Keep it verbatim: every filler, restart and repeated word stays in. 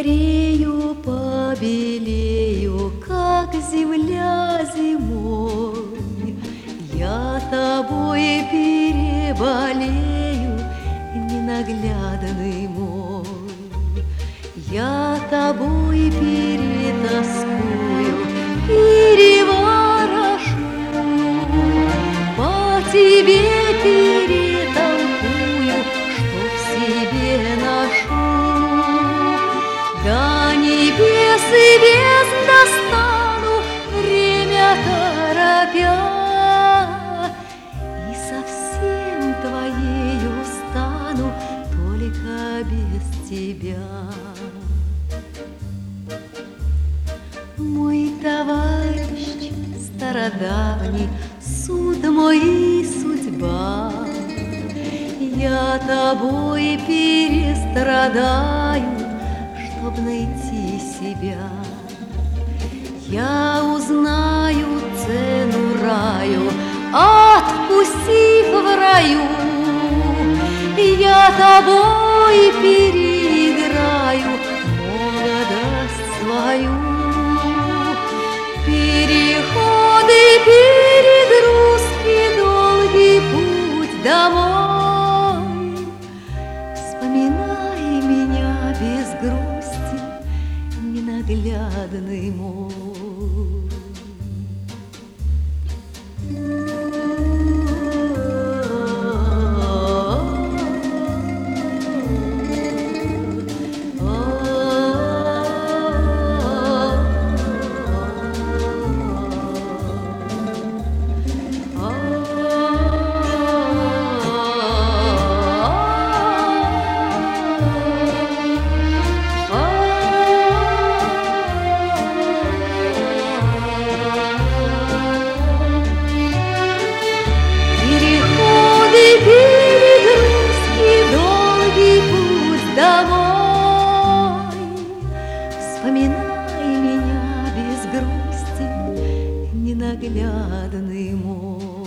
постарею, побелею, как земля зимой. Я тобой переболею, ненаглядный мой. Я тобой перетаскую, переворошу, по тебе перетолкую, что в себе ношу. До небес и бездн достану, время торопя, и совсем твоею стану, только без тебя. Мой товарищ стародавний, суд мой и судьба, я тобой перестрадаю, чтоб найти себя. Я узнаю цену раю, отпустив в раю. Я тобой переиграю молодость свою. Переходы, перегрузки, долгий путь домой. Вспоминай меня без грусти, ненаглядный мой. Домой. Вспоминай меня без грусти, ненаглядный мой.